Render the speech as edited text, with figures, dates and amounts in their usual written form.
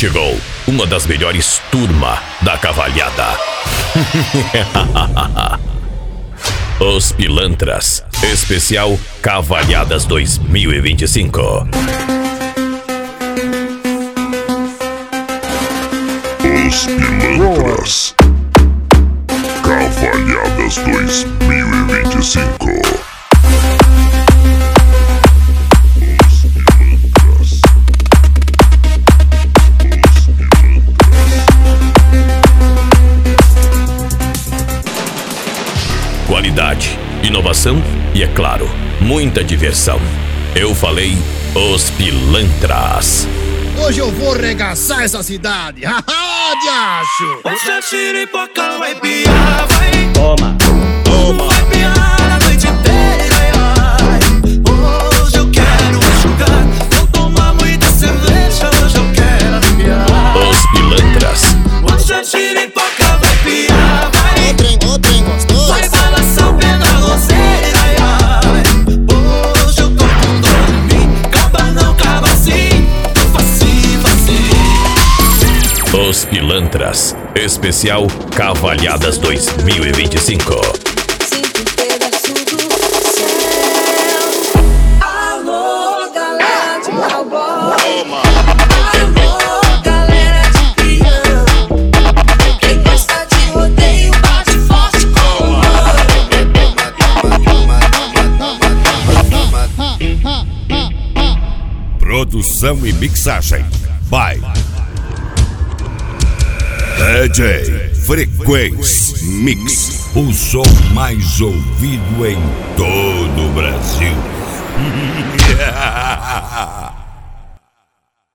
chegou uma das melhores turma da cavalhada. Os Pilantras, especial Cavalhadas 2025. Os Pilantras, Cavalhadas 2025. Qualidade, inovação e, é claro, muita diversão. Eu falei Os Pilantras. Hoje eu vou regaçar essa cidade. Haha, diacho! Hoje a xiripoca vai piar, vai. Toma, toma. Vai piar a noite inteira, ai. Hoje eu quero enxugar. Vou tomar muita cerveja, hoje eu quero aliviar. Os Pilantras. Hoje a xiripoca vai piar, vai. O trem gostoso. Vai balançar o pé na roseira, ai, ai. Hoje eu tô com dor em mim. Caba não, caba sim. Facinho, facinho. Os Pilantras, especial Cavalhadas 2025. Sinto um pedaço do céu. Alô, galera de cowboy. Alô, galera de peão. Quem gosta de rodeio bate forte com o Produção e mixagem by DJ Frequência Mix, o som mais ouvido em todo o Brasil.